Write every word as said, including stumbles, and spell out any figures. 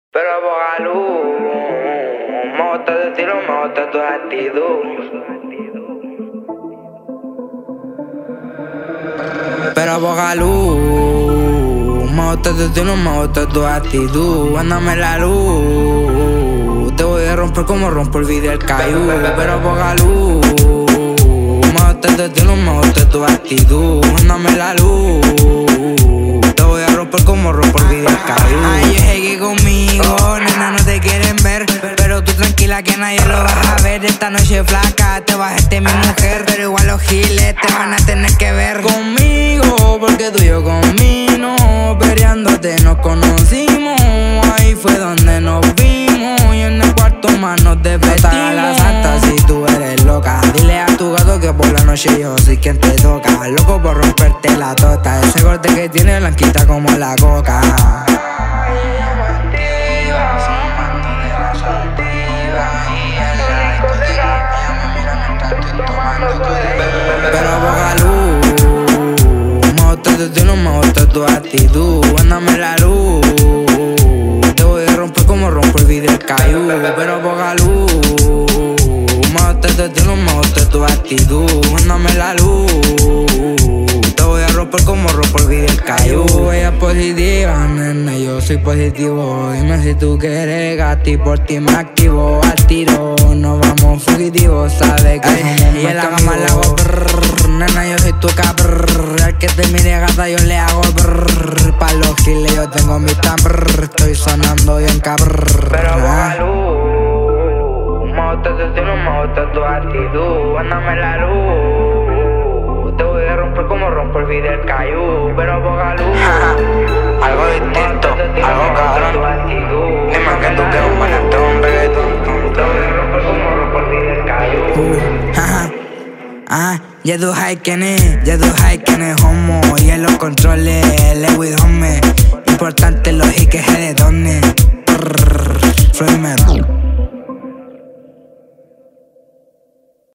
Pero Bogalú, me gusta tu estilo, me gusta tu actitud. Pero Bogalú, me gusta tu estilo, me gusta tu actitud. Ándame la luz, te voy a romper como rompo el video el Caillou. Pero Bogalú, me gusta tu estilo, me gusta tu actitud. Ándame la luz, te voy a romper como rompo el video el Caillou. Ay, yo llegué conmigo, nena, no te quieren ver, pero tú tranquila que nadie lo vas a ver. Esta noche flaca te vas a este mi mujer, pero igual los giles te van a tener que ver conmigo, porque tú y yo conmigo, peleándote nos conocimos. Ahí fue donde nos vimos y en el cuarto más nos desvestimos. No la santa si tú eres loca, dile a tu gato que por la noche yo soy quien te toca. Loco por romperte la tota, ese corte que tiene blanquita como la coca. Pero Bogalú, me gusta tu estilo, me gusta tu actitud. Ándame la luz, te voy a romper como rompo el video el Caillou. Pero Bogalú, me gusta tu estilo, me gusta tu actitud. Ándame la luz, te voy a romper como rompo el video el Caillou. Ella es positiva, nena, yo soy positivo. Dime si tú quieres gati, por ti me activo. Al tiro, nos vamos fugitivos, sabes que somos y en la cama le hago brrr, nena, yo soy tu cabrr. Al que te mire gata yo le hago brrr. Pa' los giles yo tengo mi tambr, estoy sonando bien cabrr. Pero Bogalú, me gusta tu estilo, me gusta tu actitud. Ándame la luz, te voy a romper como rompo el video el Caillou. Pero Bogalú, algo distinto, algo cabrón. Dime que tú quieres un manante, un reggaetón. te voy a romper como rompo el video el Caillou. Ajá, ah, ya tú sabes quién es, ya tú sabes quién es homo. Y en los controles, le with home. Importante los hiques de donde Floyd me